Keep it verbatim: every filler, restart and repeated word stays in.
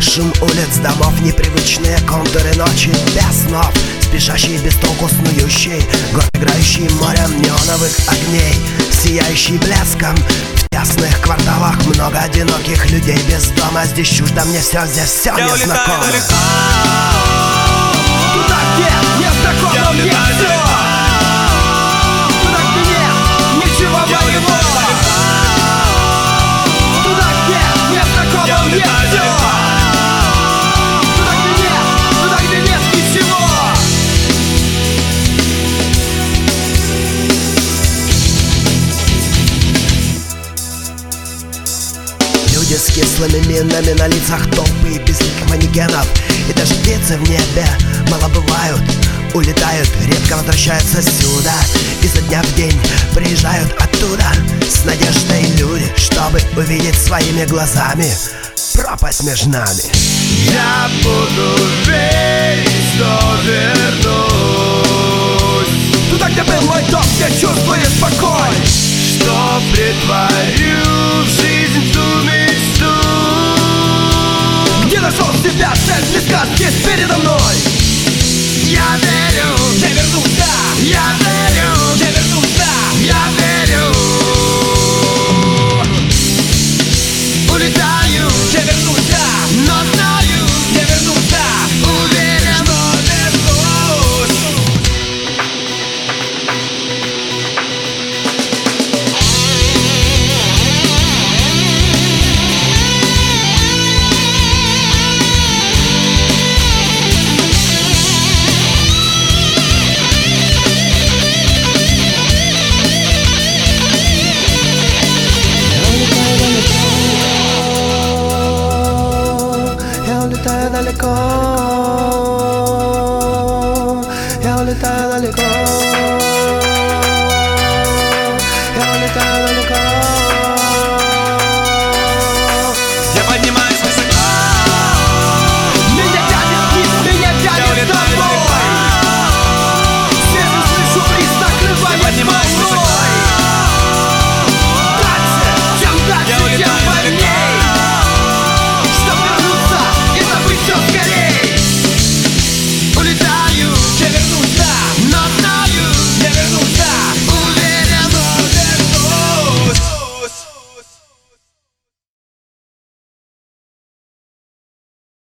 Шум улиц, домов, непривычные контуры ночи без снов, спешащий без толку снующий город, играющий морем неоновых огней, сияющий блеском. В тесных кварталах много одиноких людей без дома. Здесь чуждо мне все, здесь все незнакомо. Туда, где незнакомо мне все, туда, где нет ничего моего, туда, где незнакомо мне все, туда, где нет, туда, где нет ничего. Люди с кислыми минами на лицах, толпы безликих манекенов. И даже птицы в небе мало бывают, улетают, редко возвращаются сюда. Изо дня в день приезжают оттуда с надеждой люди, чтобы увидеть своими глазами пропасть между нами. Я буду верить, что вернусь туда, где был мой дом, где чувствуешь покой, что притворю в жизнь ту мечту, где нашел себя, цель близка здесь передо мной. Я верю, я вернусь, я верю, я вернусь, я верю. Улетаю, я вернусь, но знаю, я вернусь, уверен, что вернусь. Я улетаю далеко.